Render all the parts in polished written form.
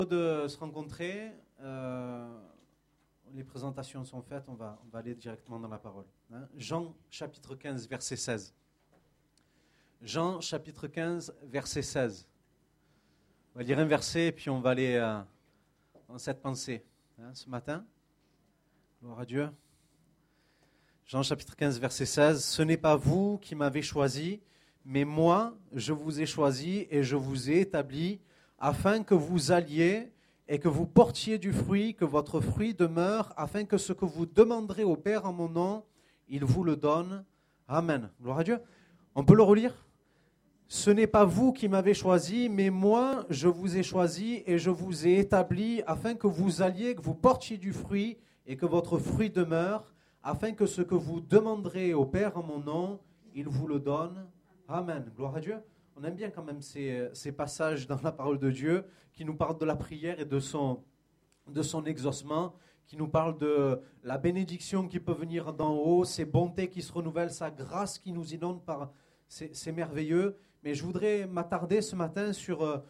De se rencontrer, les présentations sont faites, on va aller directement dans la parole. Jean chapitre 15, verset 16. Jean chapitre 15, verset 16. On va lire un verset et puis on va aller dans cette pensée ce matin. Gloire à Dieu. Jean chapitre 15, verset 16. Ce n'est pas vous qui m'avez choisi, mais moi je vous ai choisi et je vous ai établi afin que vous alliez et que vous portiez du fruit, que votre fruit demeure, afin que ce que vous demanderez au Père en mon nom, il vous le donne. Amen. Gloire à Dieu. On peut le relire ? Ce n'est pas vous qui m'avez choisi, mais moi, je vous ai choisi et je vous ai établi afin que vous alliez, que vous portiez du fruit et que votre fruit demeure, afin que ce que vous demanderez au Père en mon nom, il vous le donne. Amen. Gloire à Dieu. On aime bien quand même ces passages dans la parole de Dieu qui nous parlent de la prière et de son exaucement, qui nous parlent de la bénédiction qui peut venir d'en haut, ses bontés qui se renouvellent, sa grâce qui nous inonde c'est merveilleux. Mais je voudrais m'attarder ce matin sur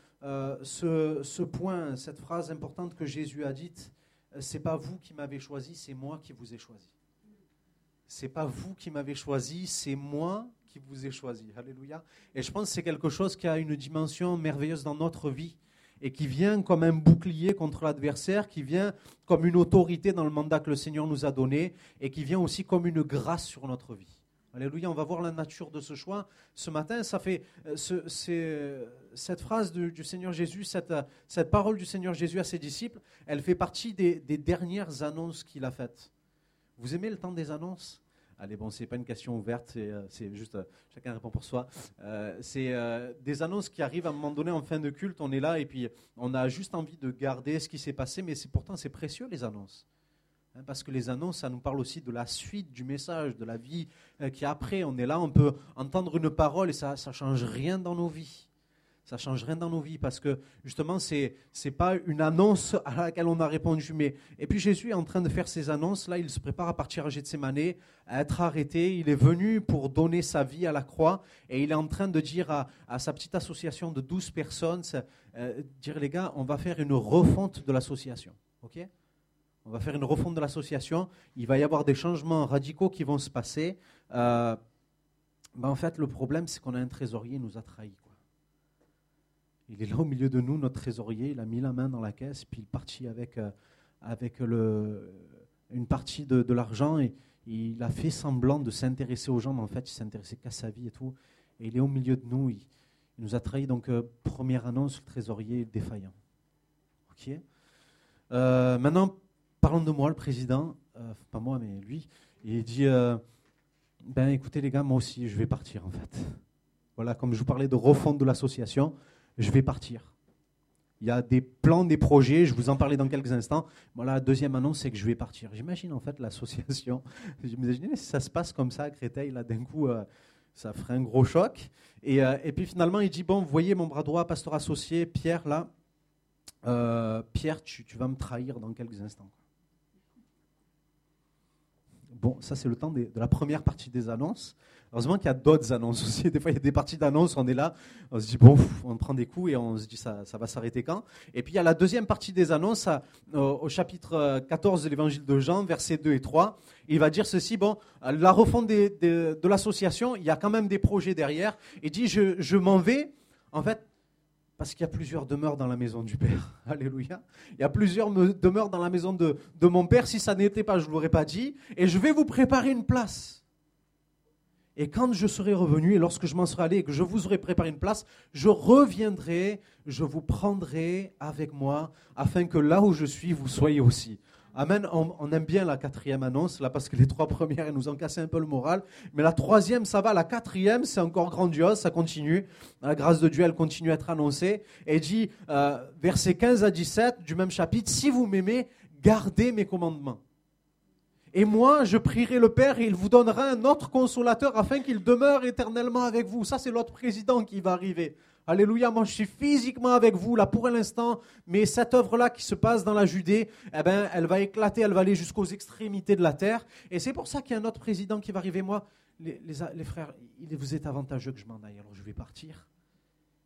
ce point, cette phrase importante que Jésus a dite. C'est pas vous qui m'avez choisi, c'est moi qui vous ai choisi. C'est pas vous qui m'avez choisi, c'est moi qui vous ai choisi. Alléluia. Et je pense que c'est quelque chose qui a une dimension merveilleuse dans notre vie et qui vient comme un bouclier contre l'adversaire, qui vient comme une autorité dans le mandat que le Seigneur nous a donné et qui vient aussi comme une grâce sur notre vie. Alléluia, on va voir la nature de ce choix. Ce matin, ça fait cette phrase du Seigneur Jésus, cette parole du Seigneur Jésus à ses disciples, elle fait partie des dernières annonces qu'il a faites. Vous aimez le temps des annonces ? Allez, bon, ce n'est pas une question ouverte, c'est juste, chacun répond pour soi. C'est des annonces qui arrivent à un moment donné en fin de culte, on est là et puis on a juste envie de garder ce qui s'est passé, mais pourtant c'est précieux les annonces. Parce que les annonces, ça nous parle aussi de la suite du message, de la vie qui est après. On est là, on peut entendre une parole et ça ne change rien dans nos vies. Ça ne change rien dans nos vies parce que justement, ce n'est pas une annonce à laquelle on a répondu. Et puis Jésus est en train de faire ses annonces. Là, il se prépare à partir à Gethsémanée, à être arrêté. Il est venu pour donner sa vie à la croix et il est en train de dire à sa petite association de 12 personnes, dire les gars, on va faire une refonte de l'association. Ok ? On va faire une refonte de l'association. Il va y avoir des changements radicaux qui vont se passer. En fait, le problème, c'est qu'on a un trésorier qui nous a trahis. Il est là au milieu de nous, notre trésorier. Il a mis la main dans la caisse, puis il est parti avec une partie de l'argent. Et il a fait semblant de s'intéresser aux gens, mais en fait, il ne s'intéressait qu'à sa vie et tout. Et il est au milieu de nous. Il nous a trahis. Donc, première annonce, le trésorier défaillant. Ok. Maintenant, parlons de moi, le président, pas moi, mais lui. Il dit, écoutez les gars, moi aussi, je vais partir en fait. Voilà, comme je vous parlais de refonte de l'association, je vais partir. Il y a des plans, des projets, je vous en parlais dans quelques instants. Voilà, la deuxième annonce, c'est que je vais partir. J'imagine en fait l'association, j'imagine si ça se passe comme ça à Créteil, là d'un coup, ça ferait un gros choc. Et puis finalement, il dit, bon, vous voyez mon bras droit, pasteur associé, Pierre, là, Pierre, tu vas me trahir dans quelques instants. Bon, ça c'est le temps de la première partie des annonces. Heureusement qu'il y a d'autres annonces aussi. Des fois, il y a des parties d'annonces, on est là, on se dit, bon, on prend des coups et on se dit, ça va s'arrêter quand ? Et puis, il y a la deuxième partie des annonces, au chapitre 14 de l'évangile de Jean, versets 2 et 3. Il va dire ceci, bon, la refonte de l'association, il y a quand même des projets derrière. Il dit, je m'en vais, en fait, parce qu'il y a plusieurs demeures dans la maison du Père. Alléluia. Il y a plusieurs demeures dans la maison de mon Père. Si ça n'était pas, je ne l'aurais pas dit. Et je vais vous préparer une place. Et quand je serai revenu, et lorsque je m'en serai allé, et que je vous aurai préparé une place, je reviendrai, je vous prendrai avec moi, afin que là où je suis, vous soyez aussi. Amen. On aime bien la quatrième annonce, là, parce que les trois premières, elles nous ont cassé un peu le moral. Mais la troisième, ça va. La quatrième, c'est encore grandiose, ça continue. La grâce de Dieu, elle continue à être annoncée. Et dit, versets 15 à 17 du même chapitre, « Si vous m'aimez, gardez mes commandements. Et moi, je prierai le Père et il vous donnera un autre consolateur afin qu'il demeure éternellement avec vous. » Ça, c'est l'autre président qui va arriver. Alléluia, moi je suis physiquement avec vous là pour l'instant, mais cette œuvre-là qui se passe dans la Judée, elle va éclater, elle va aller jusqu'aux extrémités de la terre. Et c'est pour ça qu'il y a un autre président qui va arriver. Moi, les frères, il vous est avantageux que je m'en aille, alors je vais partir.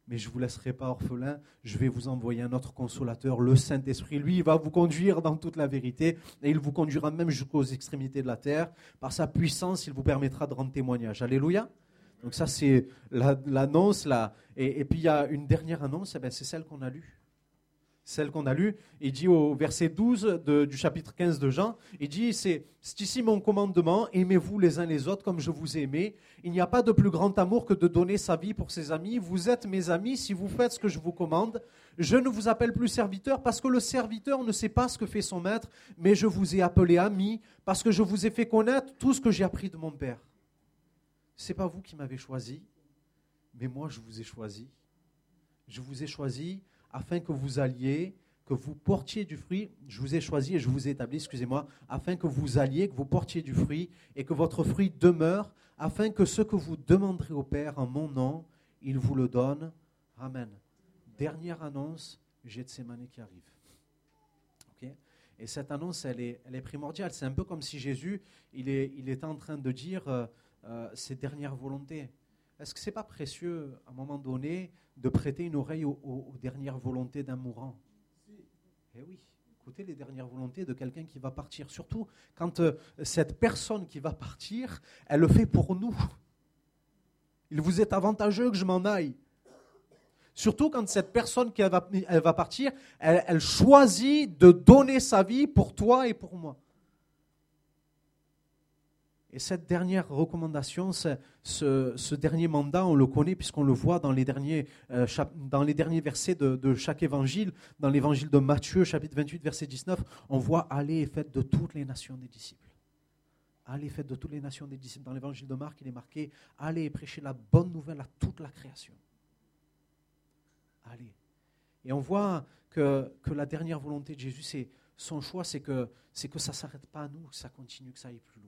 mais je ne vous laisserai pas orphelin, je vais vous envoyer un autre consolateur, le Saint-Esprit. Lui, il va vous conduire dans toute la vérité, et il vous conduira même jusqu'aux extrémités de la terre. Par sa puissance, il vous permettra de rendre témoignage. Alléluia. Donc ça, c'est l'annonce. Et puis il y a une dernière annonce, c'est celle qu'on a lue. Celle qu'on a lue, il dit au verset 12 du chapitre 15 de Jean, il dit, c'est ici mon commandement, aimez-vous les uns les autres comme je vous ai aimé. Il n'y a pas de plus grand amour que de donner sa vie pour ses amis. Vous êtes mes amis si vous faites ce que je vous commande. Je ne vous appelle plus serviteur parce que le serviteur ne sait pas ce que fait son maître, mais je vous ai appelé amis parce que je vous ai fait connaître tout ce que j'ai appris de mon Père. Ce n'est pas vous qui m'avez choisi, mais moi je vous ai choisi. Je vous ai choisi afin que vous alliez, que vous portiez du fruit. Je vous ai choisi et je vous ai établi, afin que vous alliez, que vous portiez du fruit et que votre fruit demeure, afin que ce que vous demanderez au Père en mon nom, il vous le donne. Amen. Dernière annonce, Gethsémani qui arrive. Okay. Et cette annonce, elle est primordiale. C'est un peu comme si Jésus, il était en train de dire ses dernières volontés. Est-ce que ce n'est pas précieux, à un moment donné, de prêter une oreille aux dernières volontés d'un mourant? Eh oui, écoutez les dernières volontés de quelqu'un qui va partir. Surtout quand cette personne qui va partir, elle le fait pour nous. Il vous est avantageux que je m'en aille. Surtout quand cette personne qui elle va partir, elle choisit de donner sa vie pour toi et pour moi. Et cette dernière recommandation, ce dernier mandat, on le connaît puisqu'on le voit dans les derniers versets de chaque évangile. Dans l'évangile de Matthieu, chapitre 28, verset 19, on voit « Allez et faites de toutes les nations des disciples ». Allez et faites de toutes les nations des disciples. Dans l'évangile de Marc, il est marqué « Allez et prêchez la bonne nouvelle à toute la création ». Allez. Et on voit que la dernière volonté de Jésus, son choix, c'est que ça ne s'arrête pas à nous, que ça continue, que ça aille plus loin.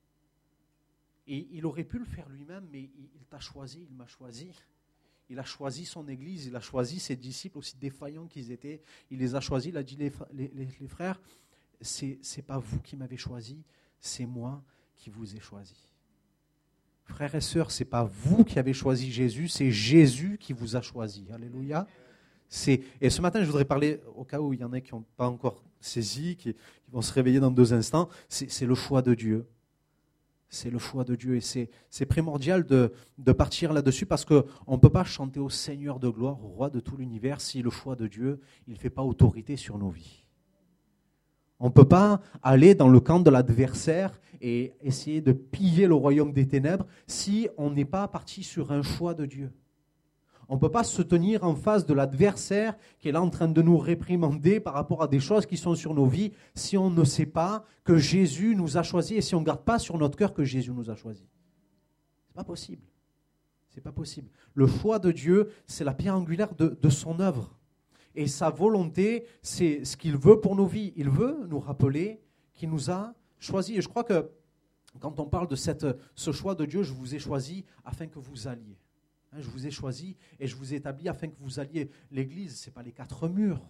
Et il aurait pu le faire lui-même, mais il t'a choisi, il m'a choisi. Il a choisi son Église, il a choisi ses disciples, aussi défaillants qu'ils étaient. Il les a choisis, il a dit, les frères, c'est pas vous qui m'avez choisi, c'est moi qui vous ai choisi. Frères et sœurs, c'est pas vous qui avez choisi Jésus, c'est Jésus qui vous a choisi. Alléluia. Et ce matin, je voudrais parler, au cas où il y en a qui n'ont pas encore saisi, qui vont se réveiller dans 2 instants, c'est le choix de Dieu. C'est le choix de Dieu et c'est primordial de partir là-dessus parce qu'on ne peut pas chanter au Seigneur de gloire, au roi de tout l'univers, si le choix de Dieu, il ne fait pas autorité sur nos vies. On ne peut pas aller dans le camp de l'adversaire et essayer de piller le royaume des ténèbres si on n'est pas parti sur un choix de Dieu. On ne peut pas se tenir en face de l'adversaire qui est là en train de nous réprimander par rapport à des choses qui sont sur nos vies si on ne sait pas que Jésus nous a choisis et si on ne garde pas sur notre cœur que Jésus nous a choisis. Ce n'est pas possible. C'est pas possible. Le choix de Dieu, c'est la pierre angulaire de son œuvre. Et sa volonté, c'est ce qu'il veut pour nos vies. Il veut nous rappeler qu'il nous a choisis. Et je crois que quand on parle de ce choix de Dieu, je vous ai choisi afin que vous alliez. Je vous ai choisi et je vous ai établi afin que vous alliez. L'Église, ce n'est pas les 4 murs.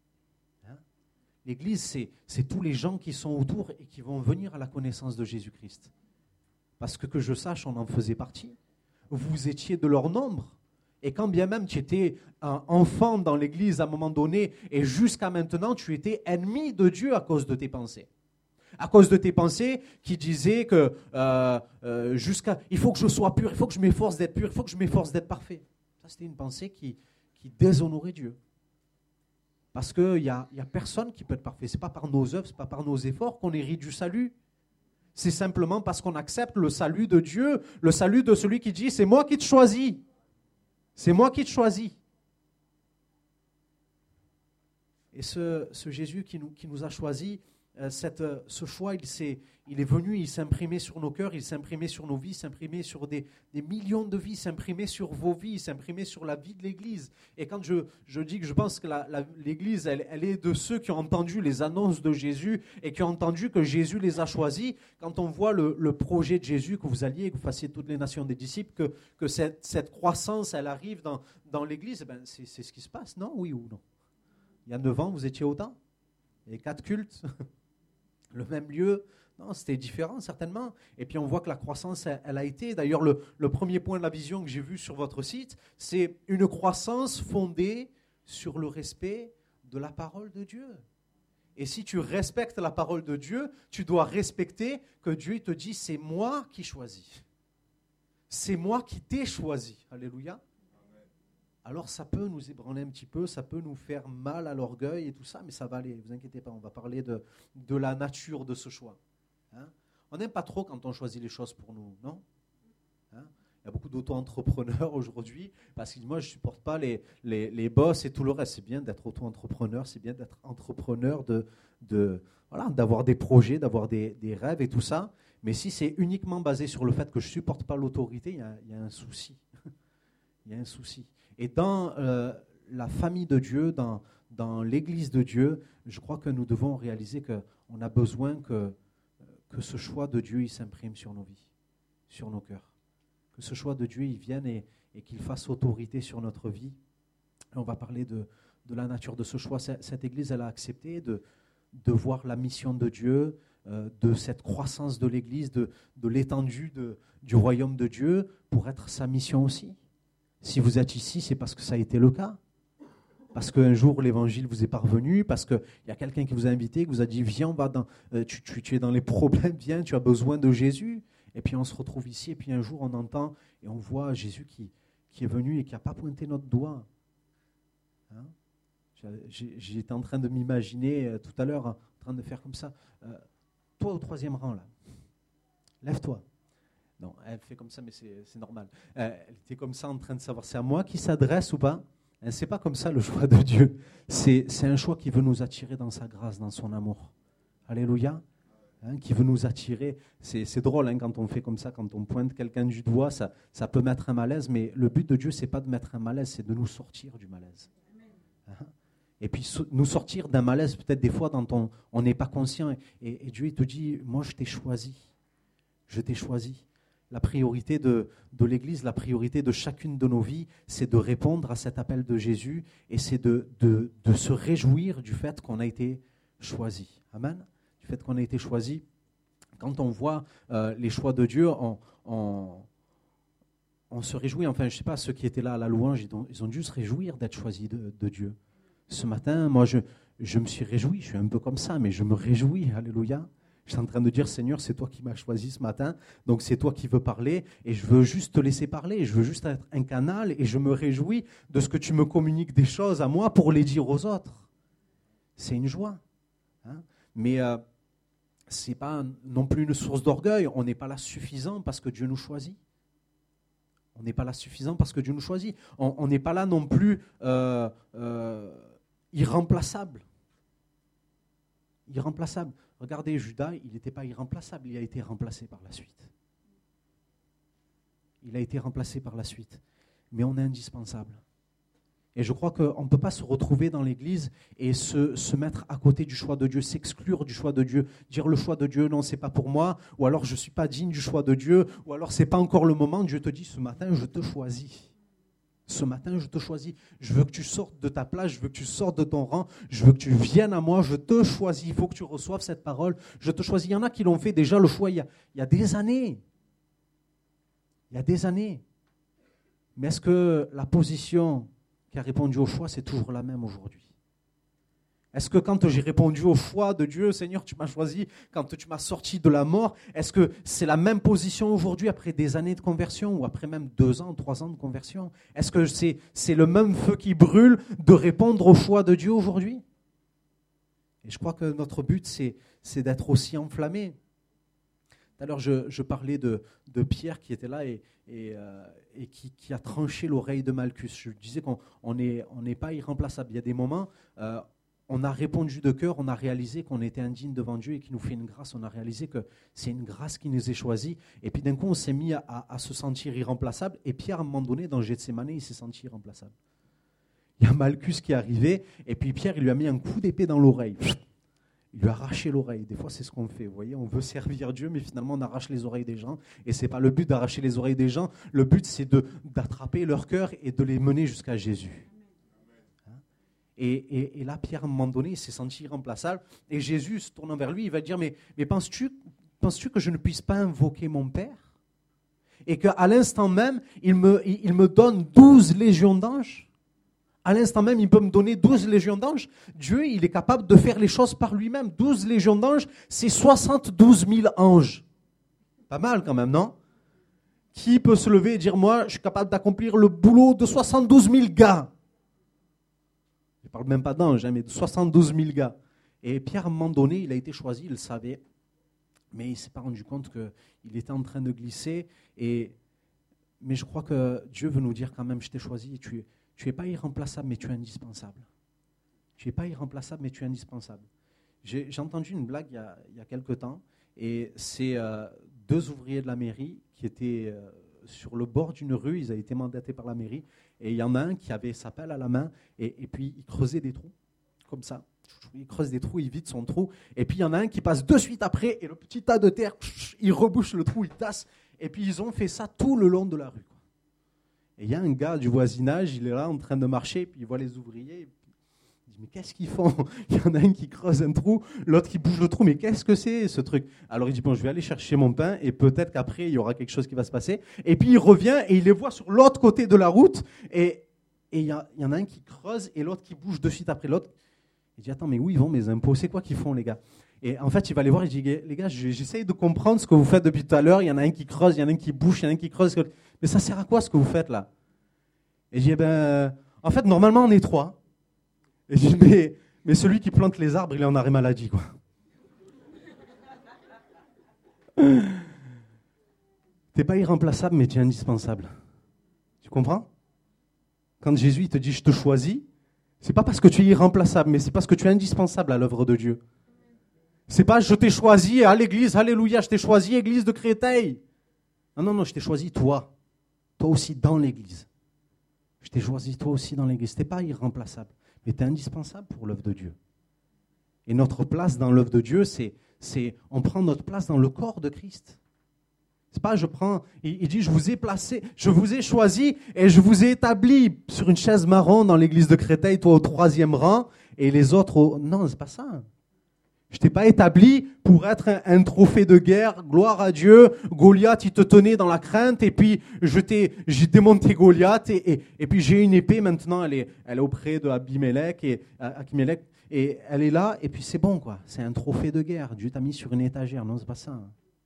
L'Église, c'est tous les gens qui sont autour et qui vont venir à la connaissance de Jésus-Christ. Parce que je sache, on en faisait partie. Vous étiez de leur nombre. Et quand bien même tu étais un enfant dans l'Église à un moment donné et jusqu'à maintenant, tu étais ennemi de Dieu à cause de tes pensées. À cause de tes pensées qui disaient que il faut que je sois pur, il faut que je m'efforce d'être pur, il faut que je m'efforce d'être parfait. Ça, c'était une pensée qui déshonorait Dieu. Parce qu'il y a personne qui peut être parfait. Ce n'est pas par nos œuvres, ce n'est pas par nos efforts qu'on hérite du salut. C'est simplement parce qu'on accepte le salut de Dieu, le salut de celui qui dit « c'est moi qui te choisis ». C'est moi qui te choisis. Et ce Jésus qui nous a choisis, ce choix, il est venu, il s'est imprimé sur nos cœurs, il s'est imprimé sur nos vies, il s'est imprimé sur des millions de vies, il s'est imprimé sur vos vies, il s'est imprimé sur la vie de l'Église. Et quand je dis que je pense que l'Église, elle est de ceux qui ont entendu les annonces de Jésus et qui ont entendu que Jésus les a choisis, quand on voit le projet de Jésus, que vous alliez, que vous fassiez toutes les nations des disciples, que cette croissance, elle arrive dans l'Église, c'est ce qui se passe, non? Oui ou non? Il y a 9 ans, vous étiez autant? Il y a 4 cultes. Le même lieu? Non, c'était différent certainement. Et puis on voit que la croissance, elle a été. D'ailleurs, le premier point de la vision que j'ai vu sur votre site, c'est une croissance fondée sur le respect de la parole de Dieu. Et si tu respectes la parole de Dieu, tu dois respecter que Dieu te dit, c'est moi qui choisis. C'est moi qui t'ai choisi. Alléluia. Alors ça peut nous ébranler un petit peu, ça peut nous faire mal à l'orgueil et tout ça, mais ça va aller, ne vous inquiétez pas, on va parler de la nature de ce choix. Hein? On n'aime pas trop quand on choisit les choses pour nous, non? Hein? Il y a beaucoup d'auto-entrepreneurs aujourd'hui, parce que moi je ne supporte pas les boss et tout le reste. C'est bien d'être auto-entrepreneur, c'est bien d'être entrepreneur, voilà, d'avoir des projets, d'avoir des rêves et tout ça, mais si c'est uniquement basé sur le fait que je ne supporte pas l'autorité, il y a un souci. Il y a un souci. Et dans la famille de Dieu, dans l'Église de Dieu, je crois que nous devons réaliser qu'on a besoin que ce choix de Dieu il s'imprime sur nos vies, sur nos cœurs. Que ce choix de Dieu il vienne et qu'il fasse autorité sur notre vie. Et on va parler de la nature de ce choix. Cette Église, elle a accepté de voir la mission de Dieu, de cette croissance de l'Église, de l'étendue du royaume de Dieu pour être sa mission aussi. Si vous êtes ici, c'est parce que ça a été le cas. Parce qu'un jour, l'évangile vous est parvenu, parce qu'il y a quelqu'un qui vous a invité, qui vous a dit, viens, tu es dans les problèmes, viens, tu as besoin de Jésus. Et puis on se retrouve ici, et puis un jour, on entend et on voit Jésus qui est venu et qui n'a pas pointé notre doigt. Hein? J'étais en train de m'imaginer tout à l'heure, en train de faire comme ça. Toi au 3e rang, là, lève-toi. Non, elle fait comme ça, mais c'est normal. Elle était comme ça en train de savoir, c'est à moi qui s'adresse ou pas? C'est pas comme ça le choix de Dieu. C'est un choix qui veut nous attirer dans sa grâce, dans son amour. Alléluia. Qui veut nous attirer. C'est drôle quand on fait comme ça, quand on pointe quelqu'un du doigt, ça peut mettre un malaise, mais le but de Dieu, c'est pas de mettre un malaise, c'est de nous sortir du malaise. Et puis nous sortir d'un malaise, peut-être des fois dont on n'est pas conscient. Et Dieu, il te dit, moi je t'ai choisi. Je t'ai choisi. La priorité de l'Église, la priorité de chacune de nos vies, c'est de répondre à cet appel de Jésus et c'est de se réjouir du fait qu'on a été choisi. Amen. Du fait qu'on a été choisi. Quand on voit les choix de Dieu, on se réjouit. Enfin, je ne sais pas, ceux qui étaient là à la louange, ils ont dû se réjouir d'être choisis de Dieu. Ce matin, moi, je me suis réjoui. Je suis un peu comme ça, mais je me réjouis. Alléluia. Je suis en train de dire, Seigneur, c'est toi qui m'as choisi ce matin, donc c'est toi qui veux parler, et je veux juste te laisser parler, je veux juste être un canal, et je me réjouis de ce que tu me communiques des choses à moi pour les dire aux autres. C'est une joie. Hein? Mais ce n'est pas non plus une source d'orgueil, on n'est pas là suffisant parce que Dieu nous choisit. On n'est pas là suffisant parce que Dieu nous choisit. On n'est pas là non plus irremplaçable. Irremplaçable. Regardez, Judas, il n'était pas irremplaçable, il a été remplacé par la suite. Il a été remplacé par la suite. Mais on est indispensable. Et je crois qu'on ne peut pas se retrouver dans l'Église et se mettre à côté du choix de Dieu, s'exclure du choix de Dieu, dire le choix de Dieu, non, ce n'est pas pour moi, ou alors je ne suis pas digne du choix de Dieu, ou alors ce n'est pas encore le moment. Dieu te dit, ce matin, je te choisis. Ce matin, je te choisis. Je veux que tu sortes de ta place, je veux que tu sortes de ton rang, je veux que tu viennes à moi, je te choisis. Il faut que tu reçoives cette parole. Je te choisis. Il y en a qui l'ont fait déjà le choix il y a des années. Il y a des années. Mais est-ce que la position qui a répondu au choix, c'est toujours la même aujourd'hui? Est-ce que quand j'ai répondu au choix de Dieu, Seigneur, tu m'as choisi, quand tu m'as sorti de la mort, est-ce que c'est la même position aujourd'hui après des années de conversion ou après même 2 ans, 3 ans de conversion? Est-ce que c'est le même feu qui brûle de répondre au choix de Dieu aujourd'hui? Et je crois que notre but, c'est d'être aussi enflammé. Tout à l'heure, je parlais de Pierre qui était là et qui a tranché l'oreille de Malchus. Je disais qu'on n'est pas irremplaçable. Il y a des moments, on a répondu de cœur, on a réalisé qu'on était indigne devant Dieu et qu'il nous fait une grâce. On a réalisé que c'est une grâce qui nous est choisie. Et puis d'un coup, on s'est mis à se sentir irremplaçable. Et Pierre, à un moment donné, dans Gethsémane, il s'est senti irremplaçable. Il y a Malchus qui est arrivé et puis Pierre, il lui a mis un coup d'épée dans l'oreille. Il lui a arraché l'oreille. Des fois, c'est ce qu'on fait. Vous voyez, on veut servir Dieu, mais finalement, on arrache les oreilles des gens. Et ce n'est pas le but d'arracher les oreilles des gens. Le but, c'est d'attraper leur cœur et de les mener jusqu'à Jésus. Et là, Pierre, à un moment donné, il s'est senti irremplaçable. Et Jésus, se tournant vers lui, il va dire, mais penses-tu que je ne puisse pas invoquer mon Père? Et qu'à l'instant même, il me donne 12 légions d'anges? À l'instant même, il peut me donner 12 légions d'anges? Dieu, il est capable de faire les choses par lui-même. 12 légions d'anges, c'est 72 000 anges. Pas mal quand même, non? Qui peut se lever et dire, moi, je suis capable d'accomplir le boulot de 72 000 gars? Je ne parle même pas d'anges, mais de 72 000 gars. Et Pierre, à un moment donné, il a été choisi, il le savait, mais il ne s'est pas rendu compte qu'il était en train de glisser. Mais je crois que Dieu veut nous dire quand même, je t'ai choisi, tu n'es pas irremplaçable, mais tu es indispensable. Tu n'es pas irremplaçable, mais tu es indispensable. J'ai entendu une blague il y a quelque temps, et c'est 2 ouvriers de la mairie qui étaient sur le bord d'une rue, ils avaient été mandatés par la mairie, et il y en a un qui avait sa pelle à la main, et puis il creusait des trous, comme ça. Il creuse des trous, il vide son trou, et puis il y en a un qui passe de suite après, et le petit tas de terre, il rebouche le trou, il tasse, et puis ils ont fait ça tout le long de la rue. Et il y a un gars du voisinage, il est là en train de marcher, puis il voit les ouvriers, il dit, mais qu'est-ce qu'ils font? Il y en a un qui creuse un trou, l'autre qui bouge le trou, mais qu'est-ce que c'est ce truc? Alors il dit, bon, je vais aller chercher mon pain, et peut-être qu'après, il y aura quelque chose qui va se passer. Et puis il revient, et il les voit sur l'autre côté de la route, et il y en a un qui creuse, et l'autre qui bouge de suite après l'autre. Il dit, attends, mais où ils vont mes impôts? C'est quoi qu'ils font, les gars? Et en fait, il va les voir, il dit, les gars, j'essaye de comprendre ce que vous faites depuis tout à l'heure, il y en a un qui creuse, il y en a un qui bouge, il y en a un qui creuse, mais ça sert à quoi ce que vous faites là? Et je dis, en fait, normalement, on est 3. Et je dis, mais celui qui plante les arbres, il est en arrêt maladie, quoi. T'es pas irremplaçable, mais tu es indispensable. Tu comprends? Quand Jésus te dit, je te choisis, c'est pas parce que tu es irremplaçable, mais c'est parce que tu es indispensable à l'œuvre de Dieu. C'est pas, je t'ai choisi à l'église, alléluia, je t'ai choisi, église de Créteil. Non, je t'ai choisi toi. Toi aussi dans l'église. Je t'ai choisi toi aussi dans l'église. Tu n'es pas irremplaçable, mais tu es indispensable pour l'œuvre de Dieu. Et notre place dans l'œuvre de Dieu, on prend notre place dans le corps de Christ. C'est pas, il dit, je vous ai placé, je vous ai choisi et je vous ai établi sur une chaise marron dans l'église de Créteil, toi au 3e rang et les autres au... Non, c'est pas ça. Je t'ai pas établi pour être un trophée de guerre, gloire à Dieu. Goliath, il te tenait dans la crainte, et puis j'ai démonté Goliath, et puis j'ai une épée maintenant, elle est auprès de Abimelech, et elle est là, et puis c'est bon, quoi. C'est un trophée de guerre. Dieu t'a mis sur une étagère. Non, c'est pas ça.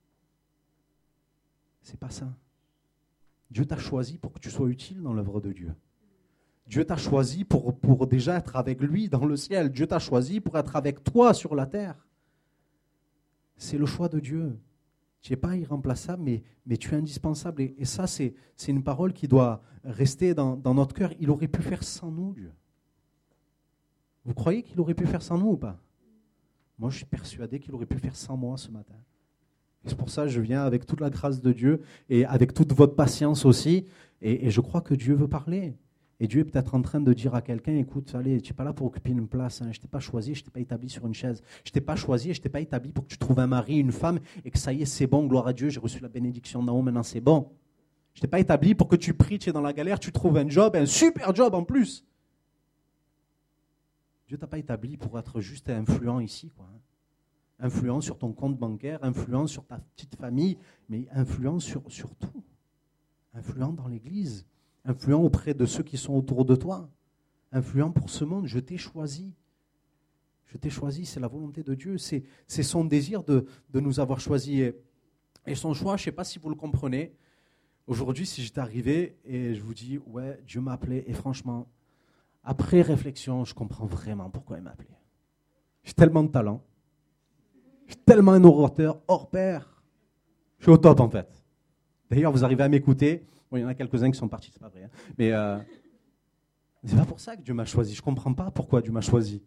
C'est pas ça. Dieu t'a choisi pour que tu sois utile dans l'œuvre de Dieu. Dieu t'a choisi pour déjà être avec lui dans le ciel. Dieu t'a choisi pour être avec toi sur la terre. C'est le choix de Dieu. Tu n'es pas irremplaçable, mais tu es indispensable. Et ça, c'est une parole qui doit rester dans notre cœur. Il aurait pu faire sans nous, Dieu. Vous croyez qu'il aurait pu faire sans nous ou pas? Moi, je suis persuadé qu'il aurait pu faire sans moi ce matin. Et c'est pour ça que je viens avec toute la grâce de Dieu et avec toute votre patience aussi. Et je crois que Dieu veut parler. Et Dieu est peut-être en train de dire à quelqu'un, écoute, allez, tu n'es pas là pour occuper une place, hein. Je ne t'ai pas choisi, je ne t'ai pas établi sur une chaise. Je ne t'ai pas choisi et je ne t'ai pas établi pour que tu trouves un mari, une femme, et que ça y est, c'est bon, gloire à Dieu, j'ai reçu la bénédiction d'en haut, maintenant c'est bon. Je ne t'ai pas établi pour que tu pries, tu es dans la galère, tu trouves un job, un super job en plus. Dieu ne t'a pas établi pour être juste influent ici, quoi. Influent sur ton compte bancaire, influent sur ta petite famille, mais influent sur tout. Influent dans l'église. Influent auprès de ceux qui sont autour de toi. Influent pour ce monde. Je t'ai choisi. Je t'ai choisi, c'est la volonté de Dieu. C'est son désir de nous avoir choisis. Et son choix, je ne sais pas si vous le comprenez. Aujourd'hui, si j'étais arrivé et je vous dis, ouais, Dieu m'a appelé. Et franchement, après réflexion, je comprends vraiment pourquoi il m'a appelé. J'ai tellement de talent. Je suis tellement un orateur hors pair. Je suis au top, en fait. D'ailleurs, vous arrivez à m'écouter. Bon, il y en a quelques-uns qui sont partis, c'est pas vrai. Hein. Mais c'est pas pour ça que Dieu m'a choisi. Je ne comprends pas pourquoi Dieu m'a choisi.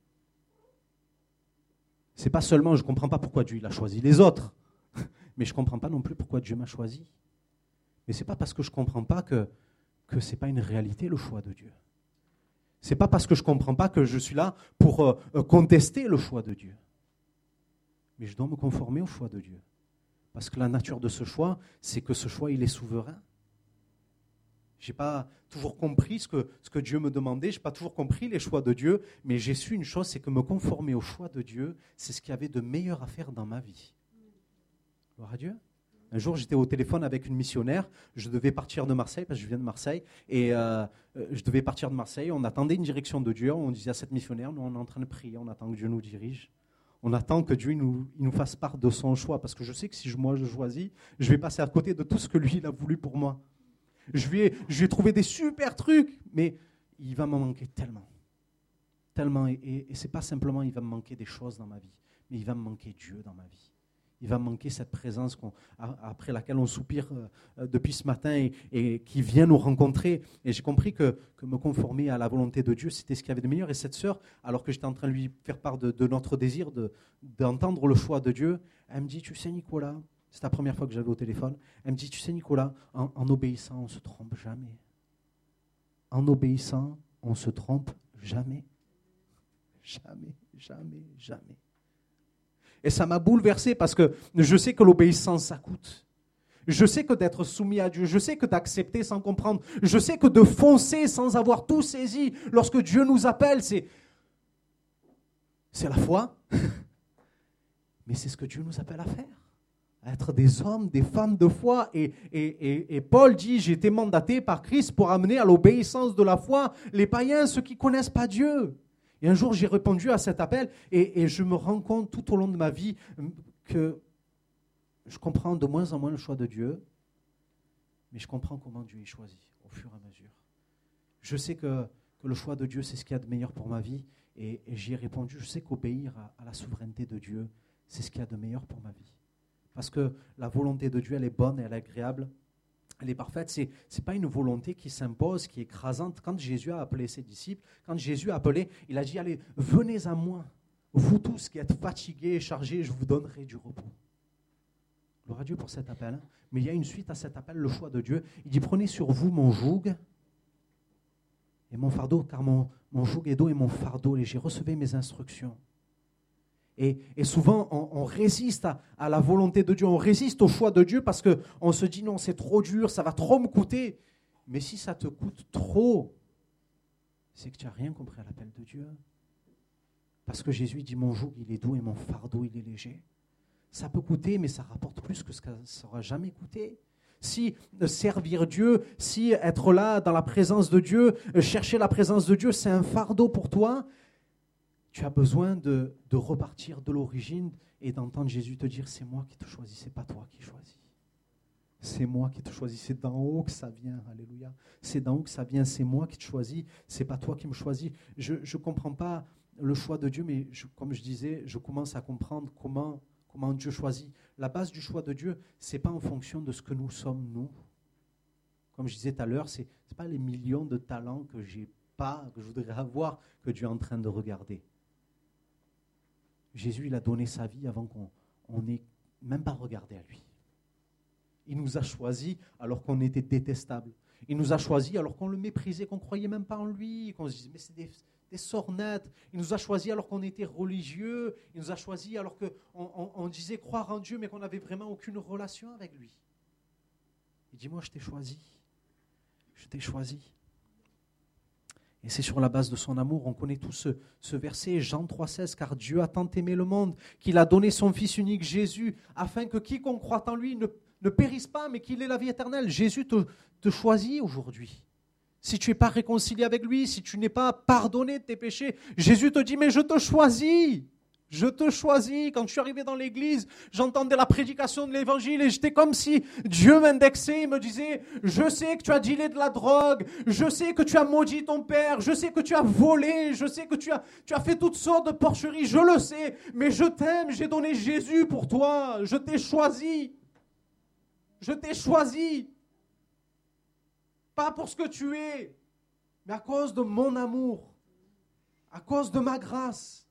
C'est pas seulement, je ne comprends pas pourquoi Dieu il a choisi les autres. Mais je ne comprends pas non plus pourquoi Dieu m'a choisi. Mais ce n'est pas parce que je ne comprends pas que ce n'est pas une réalité, le choix de Dieu. Ce n'est pas parce que je ne comprends pas que je suis là pour contester le choix de Dieu. Mais je dois me conformer au choix de Dieu. Parce que la nature de ce choix, c'est que ce choix, il est souverain. Je n'ai pas toujours compris ce que Dieu me demandait, je n'ai pas toujours compris les choix de Dieu, mais j'ai su une chose, c'est que me conformer au choix de Dieu, c'est ce qu'il y avait de meilleur à faire dans ma vie. Gloire à Dieu. Un jour, j'étais au téléphone avec une missionnaire, je devais partir de Marseille, parce que je viens de Marseille, et je devais partir de Marseille, on attendait une direction de Dieu, on disait à cette missionnaire, nous on est en train de prier, on attend que Dieu nous dirige, on attend que Dieu il nous fasse part de son choix, parce que je sais que si moi je choisis, je vais passer à côté de tout ce que lui il a voulu pour moi. Je vais trouver des super trucs, mais il va m'en manquer tellement. Tellement, et ce n'est pas simplement il va me manquer des choses dans ma vie, mais il va me manquer Dieu dans ma vie. Il va me manquer cette présence après laquelle on soupire depuis ce matin et qui vient nous rencontrer. Et j'ai compris que me conformer à la volonté de Dieu, c'était ce qu'il y avait de meilleur. Et cette sœur, alors que j'étais en train de lui faire part de notre désir d'entendre le choix de Dieu, elle me dit, tu sais Nicolas, c'est la première fois que j'avais au téléphone, elle me dit, tu sais Nicolas, en obéissant, on ne se trompe jamais. En obéissant, on ne se trompe jamais. Jamais, jamais, jamais. Et ça m'a bouleversé parce que je sais que l'obéissance, ça coûte. Je sais que d'être soumis à Dieu, je sais que d'accepter sans comprendre, je sais que de foncer sans avoir tout saisi lorsque Dieu nous appelle, c'est la foi. Mais c'est ce que Dieu nous appelle à faire. À être des hommes, des femmes de foi. Et Paul dit, j'ai été mandaté par Christ pour amener à l'obéissance de la foi les païens, ceux qui ne connaissent pas Dieu. Et un jour, j'ai répondu à cet appel et je me rends compte tout au long de ma vie que je comprends de moins en moins le choix de Dieu, mais je comprends comment Dieu est choisi au fur et à mesure. Je sais que le choix de Dieu, c'est ce qu'il y a de meilleur pour ma vie et j'y ai répondu. Je sais qu'obéir à la souveraineté de Dieu, c'est ce qu'il y a de meilleur pour ma vie. Parce que la volonté de Dieu, elle est bonne, elle est agréable. Elle est parfaite, ce n'est pas une volonté qui s'impose, qui est écrasante. Quand Jésus a appelé ses disciples, quand Jésus a appelé, il a dit, allez, venez à moi, vous tous qui êtes fatigués et chargés, je vous donnerai du repos. Gloire à Dieu pour cet appel. Mais il y a une suite à cet appel, le choix de Dieu. Il dit, prenez sur vous mon joug et mon fardeau, car mon joug est doux et mon fardeau léger. Recevez mes instructions. Et souvent, on résiste à la volonté de Dieu, on résiste au choix de Dieu parce qu'on se dit non, c'est trop dur, ça va trop me coûter. Mais si ça te coûte trop, c'est que tu n'as rien compris à l'appel de Dieu. Parce que Jésus dit, mon joug, il est doux et mon fardeau, il est léger. Ça peut coûter, mais ça rapporte plus que ce que ça n'aura jamais coûté. Si servir Dieu, si être là dans la présence de Dieu, chercher la présence de Dieu, c'est un fardeau pour toi, tu as besoin de repartir de l'origine et d'entendre Jésus te dire, c'est moi qui te choisis, c'est pas toi qui choisis. C'est moi qui te choisis, c'est d'en haut que ça vient, alléluia. C'est d'en haut que ça vient, c'est moi qui te choisis, c'est pas toi qui me choisis. Je ne comprends pas le choix de Dieu, mais comme je disais, je commence à comprendre comment Dieu choisit. La base du choix de Dieu, ce n'est pas en fonction de ce que nous sommes, nous. Comme je disais tout à l'heure, ce n'est pas les millions de talents que j'ai pas, que je voudrais avoir, que Dieu est en train de regarder. Jésus, il a donné sa vie avant qu'on n'ait même pas regardé à lui. Il nous a choisis alors qu'on était détestable. Il nous a choisis alors qu'on le méprisait, qu'on ne croyait même pas en lui, qu'on se disait, mais c'est des sornettes. Il nous a choisis alors qu'on était religieux. Il nous a choisis alors qu'on disait croire en Dieu, mais qu'on n'avait vraiment aucune relation avec lui. Il dit, moi, je t'ai choisi. Je t'ai choisi. Et c'est sur la base de son amour, on connaît tous ce verset, Jean 3,16, car Dieu a tant aimé le monde qu'il a donné son Fils unique Jésus, afin que quiconque croit en lui ne périsse pas, mais qu'il ait la vie éternelle. Jésus te choisit aujourd'hui. Si tu n'es pas réconcilié avec lui, si tu n'es pas pardonné de tes péchés, Jésus te dit, mais je te choisis. Je te choisis. Quand je suis arrivé dans l'église, j'entendais la prédication de l'évangile et j'étais comme si Dieu m'indexait. Il me disait, je sais que tu as dealé de la drogue, je sais que tu as maudit ton père, je sais que tu as volé, je sais que tu as fait toutes sortes de porcheries, je le sais, mais je t'aime, j'ai donné Jésus pour toi, je t'ai choisi. Je t'ai choisi. Pas pour ce que tu es, mais à cause de mon amour, à cause de ma grâce.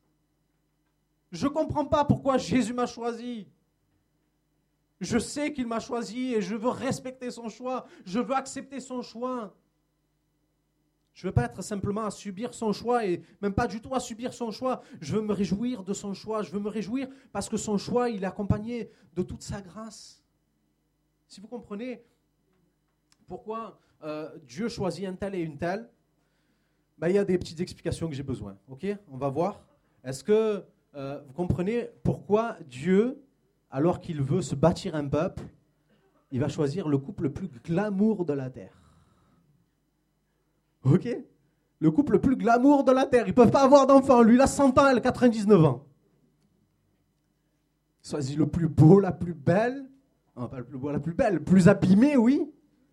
Je ne comprends pas pourquoi Jésus m'a choisi. Je sais qu'il m'a choisi et je veux respecter son choix. Je veux accepter son choix. Je ne veux pas être simplement à subir son choix et même pas du tout à subir son choix. Je veux me réjouir de son choix. Je veux me réjouir parce que son choix, il est accompagné de toute sa grâce. Si vous comprenez pourquoi Dieu choisit un tel et une telle, ben, il y a des petites explications que j'ai besoin. Ok, on va voir. Est-ce que vous comprenez pourquoi Dieu, alors qu'il veut se bâtir un peuple, il va choisir le couple le plus glamour de la terre? Ok? Le couple le plus glamour de la terre. Ils ne peuvent pas avoir d'enfants. Lui, il a 100 ans, elle a 99 ans. Il choisit le plus beau, la plus belle. Non, pas le plus beau, la plus belle. Le plus abîmé, oui.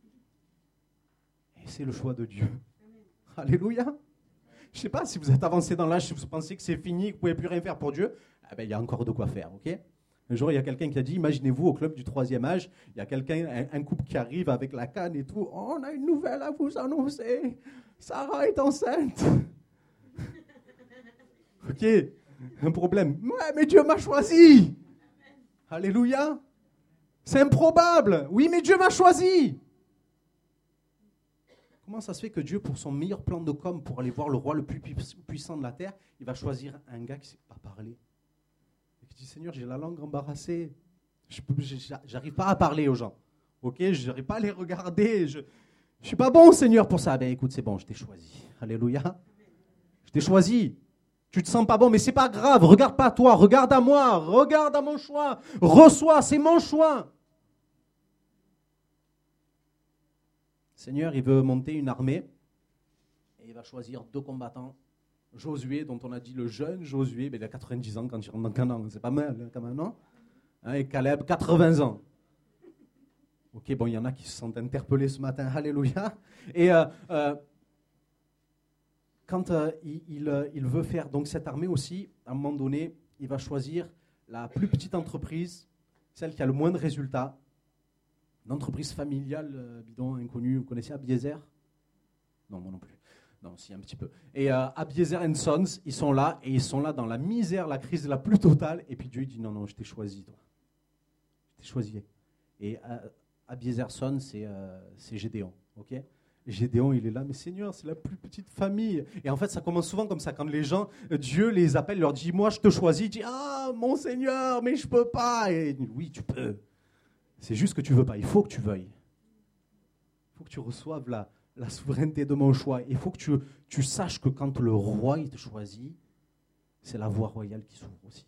Et c'est le choix de Dieu. Alléluia. Je ne sais pas si vous êtes avancé dans l'âge, si vous pensez que c'est fini, que vous ne pouvez plus rien faire pour Dio. Ah ben, il y a encore de quoi faire, ok? Un jour, il y a quelqu'un qui a dit, imaginez-vous au club du 3e âge, il y a quelqu'un, un couple qui arrive avec la canne et tout. Oh, on a une nouvelle à vous annoncer. Sarah est enceinte. Ok, un problème. Ouais, mais Dieu m'a choisi. Alléluia. C'est improbable. Oui, mais Dieu m'a choisi. Comment ça se fait que Dieu, pour son meilleur plan de com, pour aller voir le roi le plus puissant de la terre, il va choisir un gars qui ne sait pas parler? Et qui dit, Seigneur, j'ai la langue embarrassée. Je n'arrive pas à parler aux gens. Ok, je n'arrive pas à les regarder. Je ne suis pas bon, Seigneur, pour ça. Ben écoute, c'est bon, je t'ai choisi. Alléluia. Je t'ai choisi. Tu te sens pas bon, mais c'est pas grave. Regarde pas à toi, regarde à moi, regarde à mon choix. Reçois, c'est mon choix. Seigneur, il veut monter une armée et il va choisir 2 combattants. Josué, dont on a dit le jeune Josué, ben il a 90 ans quand il rentre dans Canaan, c'est pas mal hein, quand même, non? Et Caleb, 80 ans. Ok, bon, il y en a qui se sentent interpellés ce matin, alléluia. Et quand il veut faire donc cette armée aussi, à un moment donné, il va choisir la plus petite entreprise, celle qui a le moins de résultats. Une entreprise familiale, bidon, inconnue. Vous connaissez Abiezer? Non, moi non plus. Non, si, un petit peu. Et Abiezer & Sons, ils sont là, et ils sont là dans la misère, la crise la plus totale. Et puis Dieu dit, non, non, je t'ai choisi, toi. Je t'ai choisi. Et Abiezer Sons, c'est Gédéon, ok? Gédéon, il est là, mais Seigneur, c'est la plus petite famille. Et en fait, ça commence souvent comme ça. Quand les gens, Dieu les appelle, leur dit, moi, je te choisis. Il dit, ah, mon Seigneur, mais je peux pas. Et oui, tu peux. C'est juste que tu ne veux pas. Il faut que tu veuilles. Il faut que tu reçoives la souveraineté de mon choix. Il faut que tu saches que quand le roi il te choisit, c'est la voie royale qui s'ouvre aussi.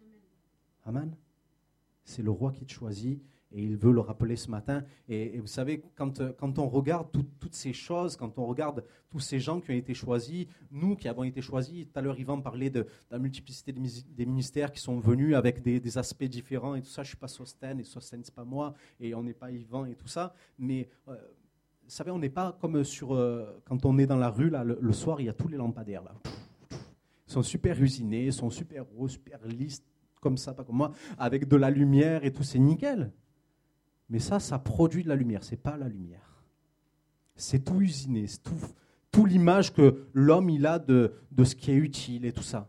Amen. C'est le roi qui te choisit et il veut le rappeler ce matin. Et vous savez, quand on regarde toutes ces choses, quand on regarde tous ces gens qui ont été choisis, nous qui avons été choisis, tout à l'heure Yvan parlait de la multiplicité des ministères qui sont venus avec des aspects différents et tout ça. Je ne suis pas Sostène et Sostène, ce n'est pas moi et on n'est pas Yvan et tout ça. Mais vous savez, on n'est pas comme quand on est dans la rue, là, le soir, il y a tous les lampadaires. Là. Ils sont super usinés, ils sont super gros, super lisses, comme ça, pas comme moi, avec de la lumière et tout, c'est nickel. Mais ça produit de la lumière, ce n'est pas la lumière. C'est tout usiné, c'est tout l'image que l'homme il a de ce qui est utile et tout ça.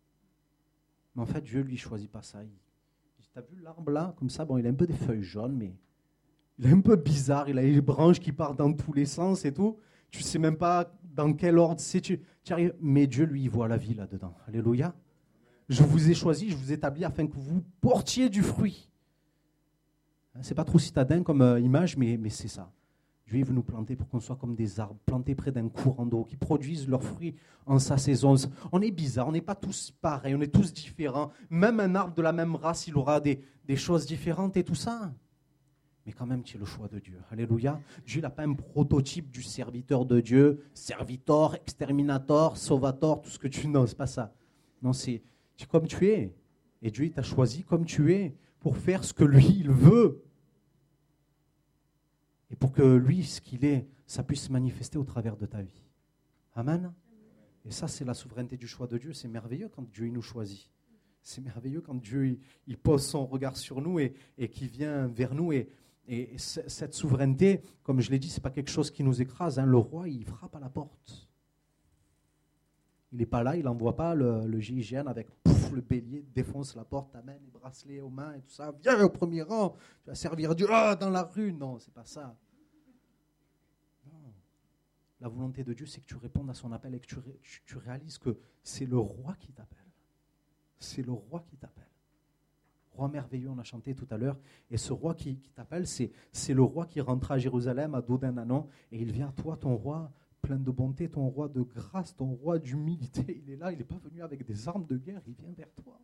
Mais en fait, Dieu, lui, ne choisit pas ça. Tu as vu l'arbre là, comme ça, bon, il a un peu des feuilles jaunes, mais il est un peu bizarre, il a les branches qui partent dans tous les sens et tout. Tu ne sais même pas dans quel ordre c'est. Tu arrives, mais Dieu, lui, il voit la vie là-dedans. Alléluia. Je vous ai choisi, je vous ai établi afin que vous portiez du fruit. C'est pas trop citadin comme image, mais c'est ça. Dieu veut nous planter pour qu'on soit comme des arbres, plantés près d'un courant d'eau, qui produisent leurs fruits en sa saison. On est bizarre, on n'est pas tous pareils, on est tous différents. Même un arbre de la même race, il aura des choses différentes et tout ça. Mais quand même, tu es le choix de Dieu. Alléluia. Dieu n'a pas un prototype du serviteur de Dieu, servitor, exterminator, sauvator, tout ce que tu... Non, c'est pas ça. Non, c'est comme tu es. Et Dieu t'a choisi comme tu es pour faire ce que lui, il veut. Et pour que lui, ce qu'il est, ça puisse se manifester au travers de ta vie. Amen. Et ça, c'est la souveraineté du choix de Dieu. C'est merveilleux quand Dieu il nous choisit. C'est merveilleux quand Dieu il pose son regard sur nous et qu'il vient vers nous. Et cette souveraineté, comme je l'ai dit, ce n'est pas quelque chose qui nous écrase. Hein. Le roi, il frappe à la porte. Il n'est pas là, il n'envoie pas le GIGN avec le bélier, défonce la porte, t'amène les bracelets aux mains et tout ça. Viens au premier rang, tu vas servir Dieu dans la rue. Non, c'est pas ça. Non. La volonté de Dieu, c'est que tu répondes à son appel et que tu réalises que c'est le roi qui t'appelle. C'est le roi qui t'appelle. Roi merveilleux, on a chanté tout à l'heure. Et ce roi qui t'appelle, c'est le roi qui rentra à Jérusalem à dos d'un ânon. Et il vient à toi, ton roi plein de bonté, ton roi de grâce, ton roi d'humilité. Il est là, il n'est pas venu avec des armes de guerre, il vient vers toi.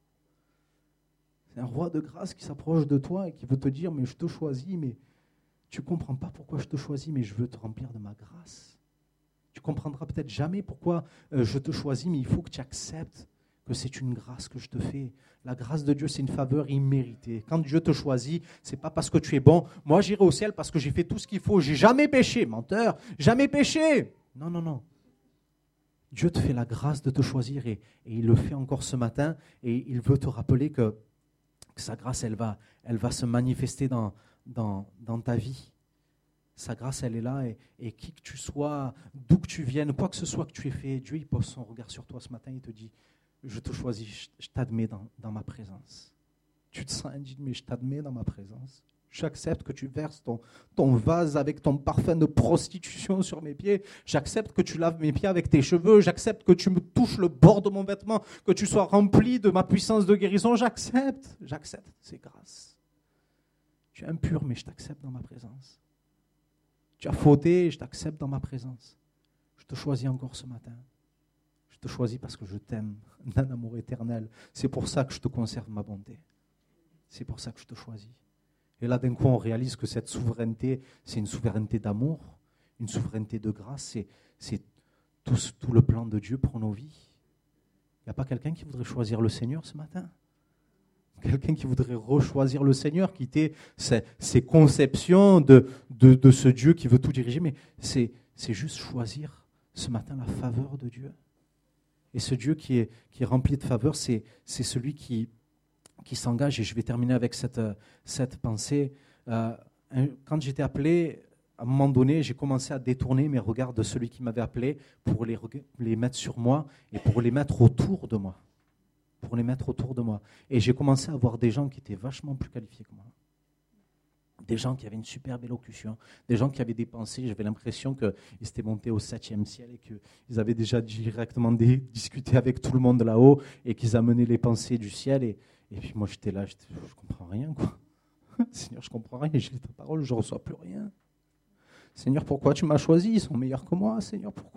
C'est un roi de grâce qui s'approche de toi et qui veut te dire, mais je te choisis, mais tu ne comprends pas pourquoi je te choisis, mais je veux te remplir de ma grâce. Tu ne comprendras peut-être jamais pourquoi je te choisis, mais il faut que tu acceptes que c'est une grâce que je te fais. La grâce de Dieu, c'est une faveur imméritée. Quand Dieu te choisit, ce n'est pas parce que tu es bon. Moi, j'irai au ciel parce que j'ai fait tout ce qu'il faut. J'ai jamais péché, menteur, jamais péché. Non, non, non. Dieu te fait la grâce de te choisir et il le fait encore ce matin et il veut te rappeler que sa grâce, elle va se manifester dans ta vie. Sa grâce, elle est là et qui que tu sois, d'où que tu viennes, quoi que ce soit que tu aies fait, Dieu, il pose son regard sur toi ce matin, il te dit, je te choisis, je t'admets dans ma présence. Tu te sens indigne, mais je t'admets dans ma présence. J'accepte que tu verses ton vase avec ton parfum de prostitution sur mes pieds. J'accepte que tu laves mes pieds avec tes cheveux. J'accepte que tu me touches le bord de mon vêtement, que tu sois rempli de ma puissance de guérison. J'accepte, c'est grâce. Tu es impur, mais je t'accepte dans ma présence. Tu as fauté, je t'accepte dans ma présence. Je te choisis encore ce matin. Je te choisis parce que je t'aime d'un amour éternel. C'est pour ça que je te conserve ma bonté. C'est pour ça que je te choisis. Et là, d'un coup, on réalise que cette souveraineté, c'est une souveraineté d'amour, une souveraineté de grâce. C'est tout le plan de Dieu pour nos vies. Il n'y a pas quelqu'un qui voudrait choisir le Seigneur ce matin ? Quelqu'un qui voudrait rechoisir le Seigneur, quitter ses conceptions de ce Dieu qui veut tout diriger. Mais c'est juste choisir ce matin la faveur de Dieu. Et ce Dieu qui est rempli de faveur, c'est celui qui s'engage. Et je vais terminer avec cette pensée. Quand j'étais appelé, à un moment donné, j'ai commencé à détourner mes regards de celui qui m'avait appelé pour les mettre sur moi et pour les mettre autour de moi. Et j'ai commencé à voir des gens qui étaient vachement plus qualifiés que moi. Des gens qui avaient une superbe élocution, des gens qui avaient des pensées. J'avais l'impression qu'ils étaient montés au 7e ciel et qu'ils avaient déjà directement discuté avec tout le monde là-haut et qu'ils amenaient les pensées du ciel. Et puis moi, j'étais là, je ne comprends rien, quoi. Seigneur, je ne comprends rien, j'ai ta parole, je ne reçois plus rien. Seigneur, pourquoi tu m'as choisi ? Ils sont meilleurs que moi. Seigneur, pourquoi ?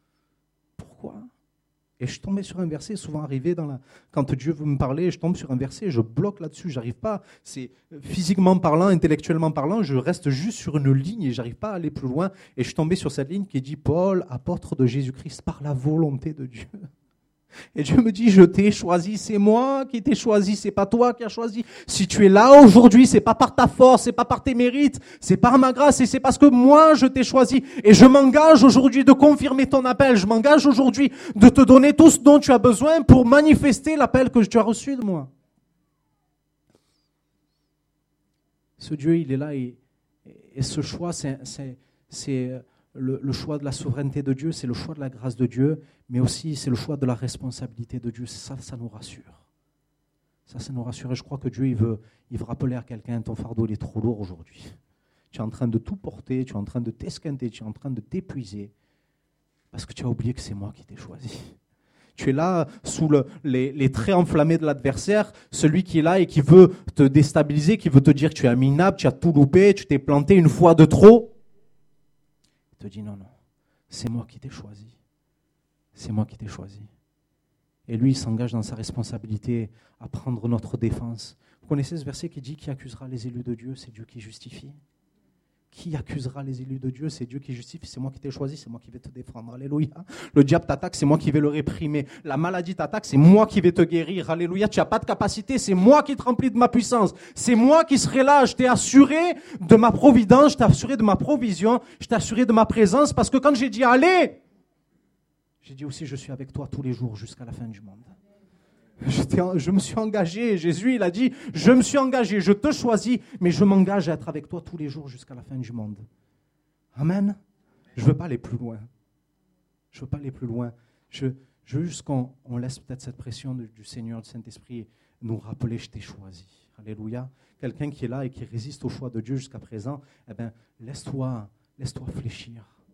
Et je tombais sur un verset, souvent arrivé quand Dieu veut me parler, je tombe sur un verset, je bloque là-dessus, j'arrive pas. C'est physiquement parlant, intellectuellement parlant, je reste juste sur une ligne et j'arrive pas à aller plus loin. Et je suis tombé sur cette ligne qui dit Paul, apôtre de Jésus-Christ, par la volonté de Dieu. Et Dieu me dit, je t'ai choisi, c'est moi qui t'ai choisi, c'est pas toi qui as choisi. Si tu es là aujourd'hui, c'est pas par ta force, c'est pas par tes mérites, c'est par ma grâce et c'est parce que moi je t'ai choisi. Et je m'engage aujourd'hui de confirmer ton appel, je m'engage aujourd'hui de te donner tout ce dont tu as besoin pour manifester l'appel que tu as reçu de moi. Ce Dieu, il est là et ce choix, c'est le choix de la souveraineté de Dieu, c'est le choix de la grâce de Dieu, mais aussi c'est le choix de la responsabilité de Dieu. Ça nous rassure. Ça nous rassure. Et je crois que Dieu, il veut rappeler à quelqu'un, ton fardeau, il est trop lourd aujourd'hui. Tu es en train de tout porter, tu es en train de t'esquinter, tu es en train de t'épuiser, parce que tu as oublié que c'est moi qui t'ai choisi. Tu es là sous les traits enflammés de l'adversaire, celui qui est là et qui veut te déstabiliser, qui veut te dire que tu es minable, tu as tout loupé, tu t'es planté une fois de trop. Il te dit non, c'est moi qui t'ai choisi. C'est moi qui t'ai choisi. Et lui, il s'engage dans sa responsabilité à prendre notre défense. Vous connaissez ce verset qui dit « Qui accusera les élus de Dieu ? C'est Dieu qui justifie. » Qui accusera les élus de Dieu ? C'est Dieu qui justifie. C'est moi qui t'ai choisi, c'est moi qui vais te défendre. Alléluia. Le diable t'attaque, c'est moi qui vais le réprimer. La maladie t'attaque, c'est moi qui vais te guérir. Alléluia. Tu n'as pas de capacité, c'est moi qui te remplis de ma puissance. C'est moi qui serai là. Je t'ai assuré de ma providence, je t'ai assuré de ma provision, je t'ai assuré de ma présence. Parce que quand j'ai dit « Allez », j'ai dit aussi « Je suis avec toi tous les jours jusqu'à la fin du monde ». Je me suis engagé, Jésus il a dit, je me suis engagé, je te choisis, mais je m'engage à être avec toi tous les jours jusqu'à la fin du monde. Amen. Je ne veux pas aller plus loin. Je veux juste qu'on laisse peut-être cette pression du Seigneur, du Saint-Esprit, nous rappeler, je t'ai choisi. Alléluia. Quelqu'un qui est là et qui résiste au choix de Dieu jusqu'à présent, laisse-toi fléchir.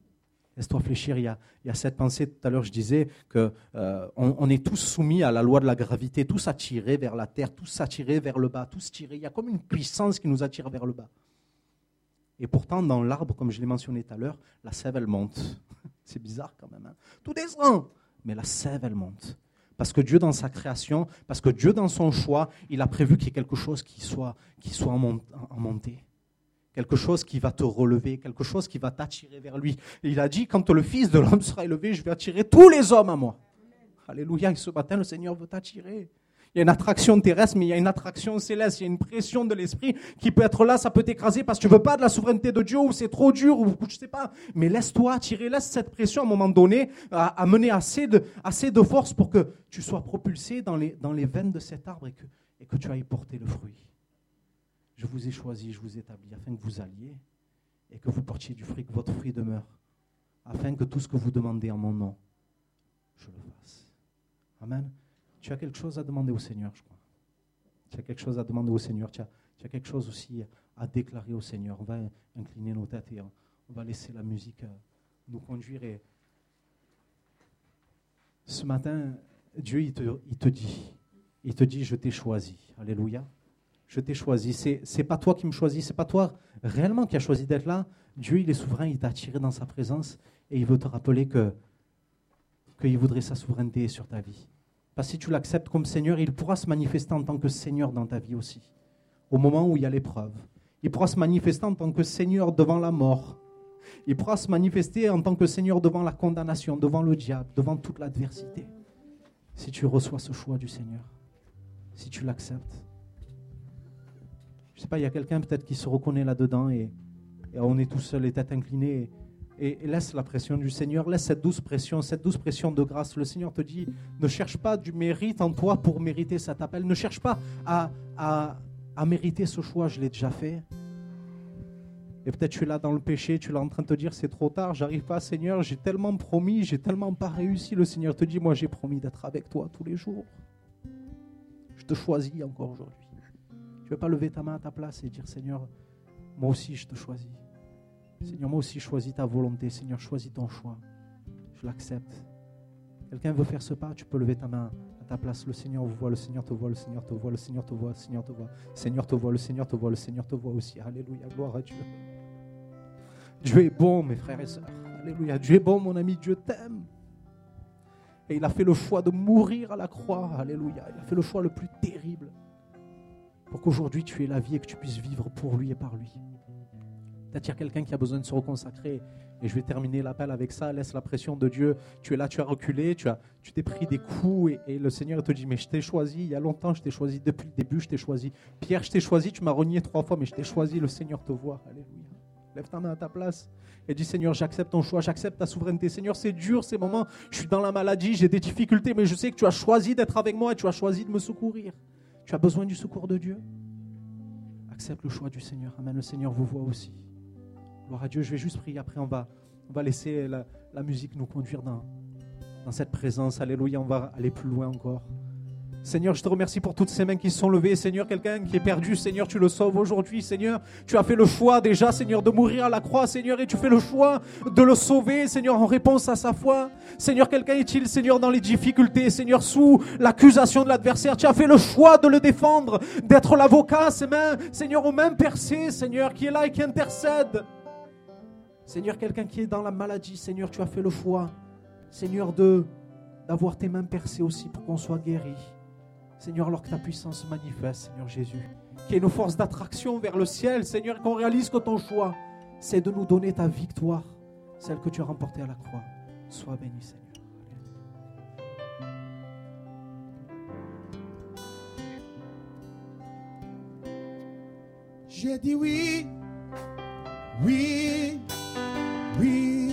Laisse-toi fléchir. Il y a cette pensée, tout à l'heure je disais qu'on on est tous soumis à la loi de la gravité, tous attirés vers la terre, tous attirés vers le bas, tous tirés. Il y a comme une puissance qui nous attire vers le bas. Et pourtant, dans l'arbre, comme je l'ai mentionné tout à l'heure, la sève, elle monte. C'est bizarre quand même. Hein. Tout descend, mais la sève, elle monte. Parce que Dieu, dans sa création, parce que Dieu, dans son choix, il a prévu qu'il y ait quelque chose qui soit en montée. Quelque chose qui va te relever, quelque chose qui va t'attirer vers lui. Et il a dit, quand le Fils de l'homme sera élevé, je vais attirer tous les hommes à moi. Alléluia, et ce matin, le Seigneur veut t'attirer. Il y a une attraction terrestre, mais il y a une attraction céleste. Il y a une pression de l'esprit qui peut être là, ça peut t'écraser parce que tu ne veux pas de la souveraineté de Dieu, ou c'est trop dur, ou je ne sais pas. Mais laisse-toi attirer, laisse cette pression à un moment donné amener assez de force pour que tu sois propulsé dans les veines de cet arbre et que tu ailles porter le fruit. Je vous ai choisi, je vous ai établi afin que vous alliez et que vous portiez du fruit, que votre fruit demeure, afin que tout ce que vous demandez en mon nom, je le fasse. Amen. Tu as quelque chose à demander au Seigneur, je crois. Tu as quelque chose à demander au Seigneur. Tu as quelque chose aussi à déclarer au Seigneur. On va incliner nos têtes et on va laisser la musique nous conduire. Et ce matin, Dieu, il te dit, je t'ai choisi. Alléluia. Je t'ai choisi. C'est pas toi qui me choisis, c'est pas toi réellement qui as choisi d'être là. Dieu, il est souverain, il t'a attiré dans sa présence et il veut te rappeler qu'il voudrait sa souveraineté sur ta vie. Parce que si tu l'acceptes comme Seigneur, il pourra se manifester en tant que Seigneur dans ta vie aussi. Au moment où il y a l'épreuve. Il pourra se manifester en tant que Seigneur devant la mort. Il pourra se manifester en tant que Seigneur devant la condamnation, devant le diable, devant toute l'adversité. Si tu reçois ce choix du Seigneur, si tu l'acceptes. Je ne sais pas, il y a quelqu'un peut-être qui se reconnaît là-dedans et on est tout seul, les têtes inclinées et laisse la pression du Seigneur, laisse cette douce pression de grâce. Le Seigneur te dit, ne cherche pas du mérite en toi pour mériter cet appel, ne cherche pas à mériter ce choix, je l'ai déjà fait. Et peut-être tu es là dans le péché, tu es là en train de te dire, c'est trop tard, j'arrive pas Seigneur, j'ai tellement promis, j'ai tellement pas réussi. Le Seigneur te dit, moi j'ai promis d'être avec toi tous les jours. Je te choisis encore aujourd'hui. Tu ne veux pas lever ta main à ta place et dire, Seigneur, moi aussi je te choisis. Seigneur, moi aussi je choisis ta volonté. Seigneur, choisis ton choix. Je l'accepte. Quelqu'un veut faire ce pas, tu peux lever ta main à ta place. Le Seigneur vous voit, le Seigneur te voit, le Seigneur te voit, le Seigneur te voit, le Seigneur te voit. Seigneur te voit, le Seigneur te voit, le Seigneur te voit aussi. Alléluia, gloire à Dieu. Dieu est bon, mes frères et sœurs. Alléluia, Dieu est bon, mon ami, Dieu t'aime. Et il a fait le choix de mourir à la croix. Alléluia, il a fait le choix le plus terrible. Pour qu'aujourd'hui tu aies la vie et que tu puisses vivre pour lui et par lui. Peut-être qu'il y a quelqu'un qui a besoin de se reconsacrer. Et je vais terminer l'appel avec ça. Laisse la pression de Dieu. Tu es là, tu as reculé, tu t'es pris des coups. Et le Seigneur te dit, mais je t'ai choisi. Il y a longtemps, je t'ai choisi. Depuis le début, je t'ai choisi. Pierre, je t'ai choisi. Tu m'as renié 3 fois, mais je t'ai choisi. Le Seigneur te voit. Alléluia. Lève ta main à ta place et dis, Seigneur, j'accepte ton choix. J'accepte ta souveraineté. Seigneur, c'est dur ces moments. Je suis dans la maladie, j'ai des difficultés, mais je sais que tu as choisi d'être avec moi et tu as choisi de me secourir. Tu as besoin du secours de Dieu. Accepte le choix du Seigneur. Amen. Le Seigneur vous voit aussi. Gloire à Dieu. Je vais juste prier. Après, on va laisser la musique nous conduire dans cette présence. Alléluia. On va aller plus loin encore. Seigneur, je te remercie pour toutes ces mains qui se sont levées. Seigneur, quelqu'un qui est perdu, Seigneur, tu le sauves aujourd'hui. Seigneur, tu as fait le choix déjà, Seigneur, de mourir à la croix, Seigneur, et tu fais le choix de le sauver, Seigneur, en réponse à sa foi. Seigneur, quelqu'un est-il, Seigneur, dans les difficultés, Seigneur, sous l'accusation de l'adversaire. Tu as fait le choix de le défendre, d'être l'avocat, ses mains, Seigneur, aux mains percées, Seigneur, qui est là et qui intercède. Seigneur, quelqu'un qui est dans la maladie, Seigneur, tu as fait le choix, Seigneur, d'avoir tes mains percées aussi pour qu'on soit guéri. Seigneur, alors que ta puissance se manifeste, Seigneur Jésus, qu'il y ait une force d'attraction vers le ciel, Seigneur, et qu'on réalise que ton choix, c'est de nous donner ta victoire, celle que tu as remportée à la croix. Sois béni, Seigneur. J'ai dit oui, oui, oui.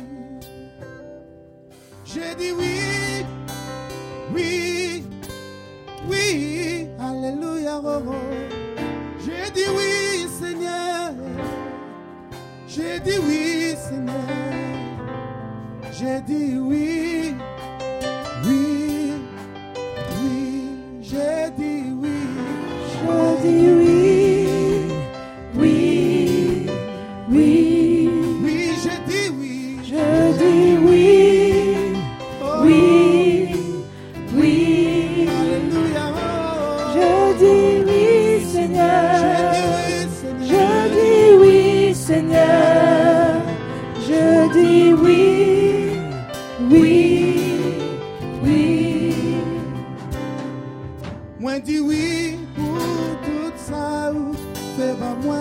J'ai dit oui, oui. Oui, alléluia, oh, oh. J'ai dit oui, Seigneur. J'ai dit oui, Seigneur. J'ai dit oui, oui, oui. J'ai dit oui. J'ai dit oui, oui, oui. Oui, j'ai dit oui. Je Seigneur. Je dis oui, oui, oui. Moi dis oui pour tout ça ou fait pas moi.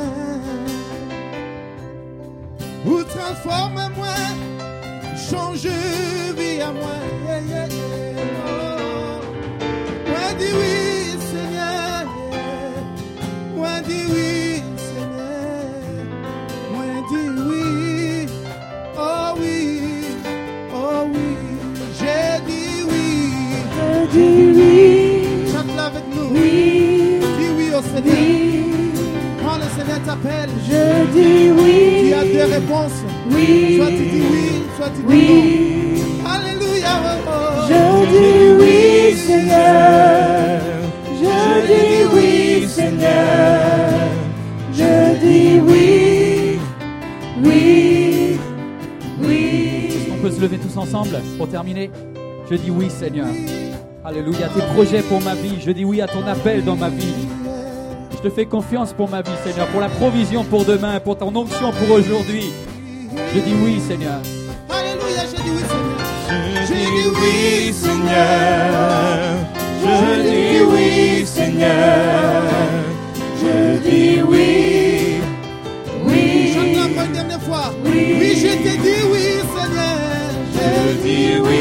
Ou transforme-moi, change vie à moi. Yeah, yeah, yeah. Oh. Moi dis oui, Seigneur. Moi dis oui, Seigneur. Moi dis oui. Oh oui, oh oui. J'ai dit oui. Je dis oui, Chante-la avec nous. oui, Dis oui au Seigneur. oui. Quand le Seigneur t'appelle, Je dis oui, tu as deux réponses. oui, Soit tu dis oui, soit tu dis oui. non. Alléluia. Oh, oh. Je dis oui, Seigneur. Je dis oui, Seigneur. Je dis oui, oui, oui. On peut se lever tous ensemble pour terminer. Je dis oui, Seigneur. Alléluia. Tes projets pour ma vie. Je dis oui à ton appel dans ma vie. Je te fais confiance pour ma vie, Seigneur, pour la provision pour demain, pour ton onction pour aujourd'hui. Je dis oui, Seigneur. Alléluia, j'ai dit oui, Seigneur. Je dis oui, Seigneur. Je dis oui, Seigneur. Je dis oui, oui. Chante-la encore une dernière fois. Oui, je t'ai dit oui, Seigneur. Je dis oui,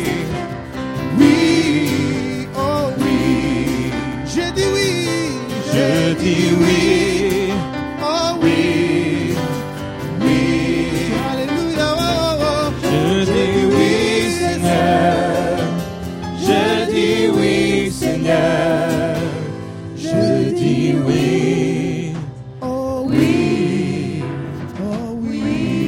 Oui, oh oui. J'ai dit oui. je dis oui, Oh oui. oui. Alléluia, oh, oh, oh. Je dis oui, Seigneur. Je dis oui, Seigneur. Je dis oui, Oh oui. oh oui.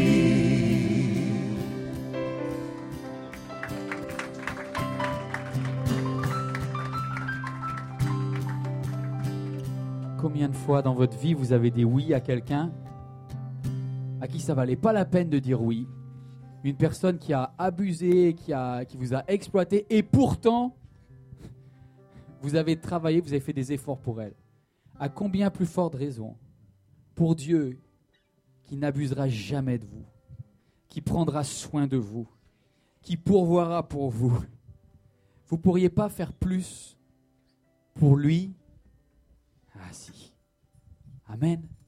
Combien de fois dans votre vie vous avez dit oui à quelqu'un à qui ça valait pas la peine de dire oui? Une personne qui a abusé, qui vous a exploité, et pourtant vous avez travaillé, vous avez fait des efforts pour elle. À combien plus forte raison pour Dieu qui n'abusera jamais de vous, qui prendra soin de vous, qui pourvoira pour vous. Vous ne pourriez pas faire plus pour lui? Ah si. Amen.